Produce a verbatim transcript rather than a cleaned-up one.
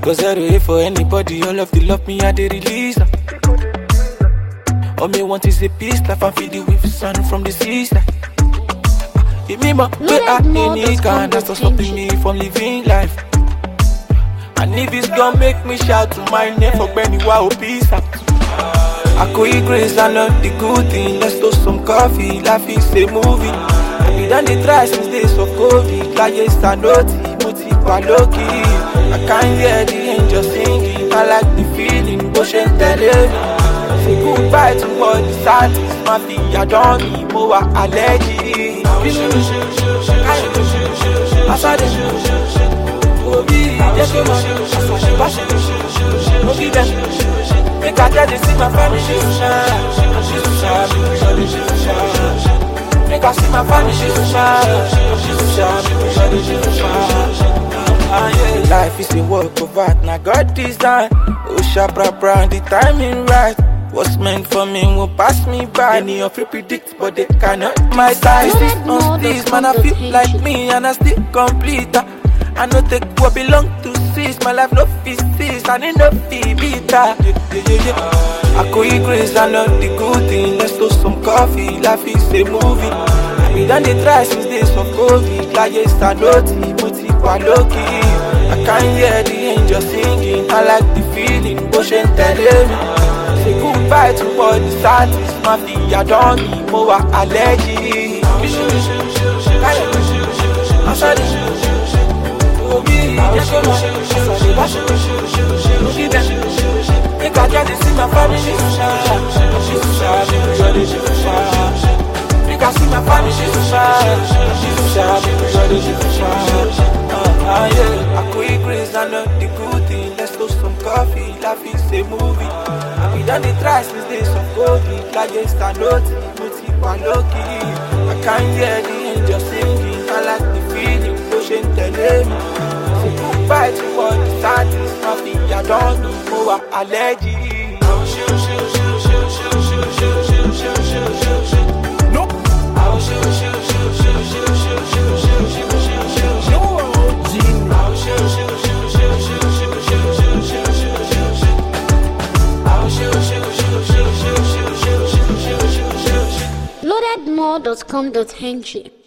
Cause I don't wait for anybody, all of the love me I they release. All me want is a peace life and feed it with sun from the seaside. Give me my way at any kind, that's not stopping me from living life. And if it's gonna make me shout to my name for Benny, wow, peace out. I could eat grace, I know the good thing. Let's toast some coffee, life is a movie. We done the try since days of COVID. Like yes, I know Timothy Paloki. I can't hear the angels singing. I like the feeling, Ocean telling me. Say goodbye to all the sadness. My feet are done me, more allergy. I saw the Obi, yes, you know, Obi, then make I tell you, see my family, she's shine. She's shine, she's shine. Make I see my family, she's shine. She's shine, she's shine. Life is a work of art, now God design. Oh, shabra, bra, the timing right. What's meant for me will pass me by. Any of you predict, but they cannot. My ties is on this, man, I feel like me and I still complete. I know take what belong to cease. My life no fit cease, I need no fee bitter. Yeah, yeah, yeah, yeah. I could eat grace, I know the good thing. Let's toast some coffee, life is a movie. We done the try since days of COVID. Like yes, I know Timothy Paloki. I can't hear the angels singing. I like the feeling, Ocean telling me. Say goodbye to all the sadness. My feet are done me, more allergy. I'm sorry. Yes, you know, make I try to see my family, she's shine. She's shine, she's shine. Make I see my family, she's shine. She's shine, she's shine. Ah, yeah. I could eat grace, I know the good thing. Let's toast some coffee, life is a movie. We done the try since days of COVID. Like yes, I know Timothy Paloki. I can't hear the angels singing. I like the feeling, Ocean telling me. Goodbye to all the sadness. My feet are done me, more allergy. Nope. loaded more dot com dot n g